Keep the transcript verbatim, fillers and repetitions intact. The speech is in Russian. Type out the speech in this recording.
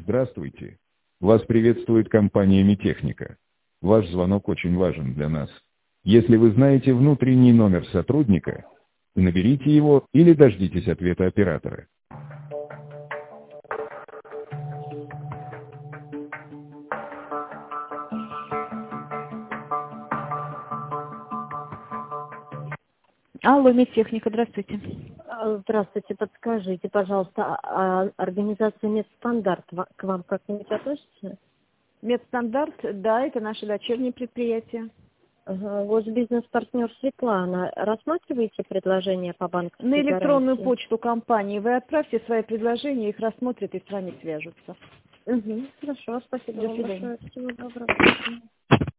Здравствуйте. Вас приветствует компания Ми-Техника. Ваш звонок очень важен для нас. Если вы знаете внутренний номер сотрудника, наберите его или дождитесь ответа оператора. Алло, Медтехника, здравствуйте. Здравствуйте, подскажите, пожалуйста, а организация Медстандарт к вам как-нибудь относится? Медстандарт, да, это наше дочернее предприятие. Ага, вот бизнес-партнер Светлана, рассматриваете предложения по банковской На электронную гарантии? почту компании вы отправьте свои предложения, их рассмотрят и с вами свяжутся. Угу, хорошо, спасибо До вам свидания. большое. Всего доброго.